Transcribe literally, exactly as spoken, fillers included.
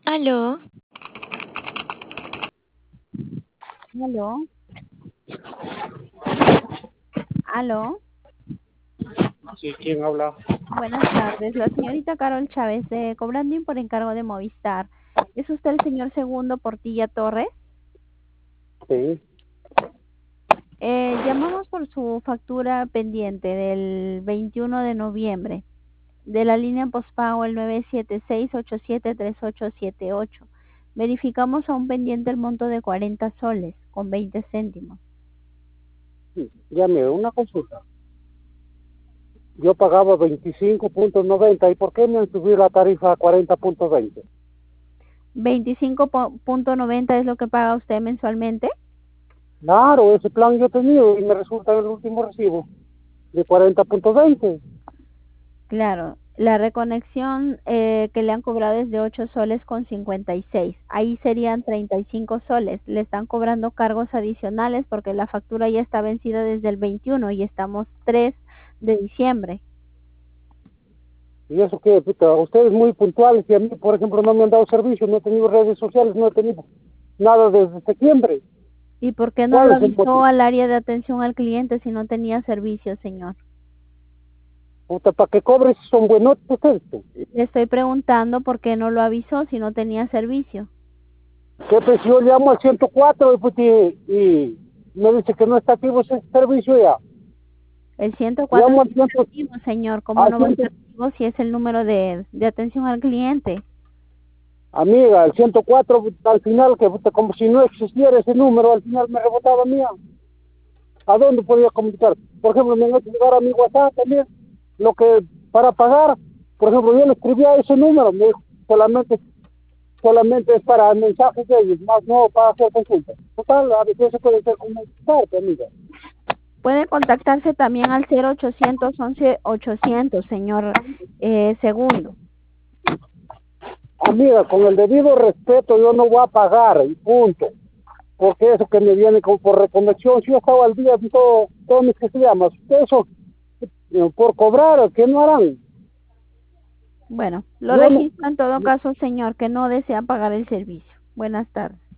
Aló, Aló, aló, Sí, ¿quién habla? buenas tardes. La señorita Carol Chávez de Cobrandín por encargo de Movistar. ¿Es usted el señor Segundo Portilla Torres? Sí, Eh, llamamos por su factura pendiente del veintiuno de noviembre de la línea postpago el nueve siete seis ocho siete tres ocho siete ocho. Verificamos aún pendiente el monto de cuarenta soles con veinte céntimos. sí. Llame, una consulta. Yo pagaba veinticinco punto noventa. ¿Y por qué me han subido la tarifa a cuarenta punto veinte? veinticinco punto noventa es lo que paga usted mensualmente. Claro, ese plan yo he tenido y me resulta el último recibo de cuarenta punto veinte. Claro, la reconexión eh, que le han cobrado es de ocho soles con cincuenta y seis. Ahí serían treinta y cinco soles. Le están cobrando cargos adicionales porque la factura ya está vencida desde el veintiuno y estamos tres de diciembre. Y eso que, puta, ustedes muy puntuales y a mí, por ejemplo, no me han dado servicio, no he tenido redes sociales, no he tenido nada desde septiembre. ¿Y por qué no lo ¿Cuál es el avisó motivo? al área de atención al cliente si no tenía servicio, señor? Puta, para que cobres son buenos ustedes. Le estoy preguntando por qué no lo avisó si no tenía servicio. ¿Qué pues yo llamo al ciento cuatro y, pues, y, y me dice que no está activo ese servicio ya? El ciento cuatro Llamo es al ciento, activo, señor. ¿Cómo al no va a ciento, estar activo si es el número de, de atención al cliente? amiga, el ciento cuatro al final, que puta, como si no existiera ese número, al final me rebotaba a mí. ¿A dónde podía comunicar? Por ejemplo, me han hecho llegar a mi WhatsApp también, lo que para pagar, por ejemplo, yo le escribía ese número, me dijo, solamente, solamente es para mensajes de ellos, más no para hacer consultas. Total, a veces se puede hacer comunicarte, amiga. Puede contactarse también al cero ochocientos once ochocientos, señor eh, Segundo. Amiga, con el debido respeto yo no voy a pagar, y punto. Porque eso que me viene como por reconexión, si yo estaba al día de todo, todo mis que se llama, eso, eh, por cobrar, ¿qué no harán? Bueno, lo Yo no, registro en todo caso, señor, que no desea pagar el servicio. Buenas tardes.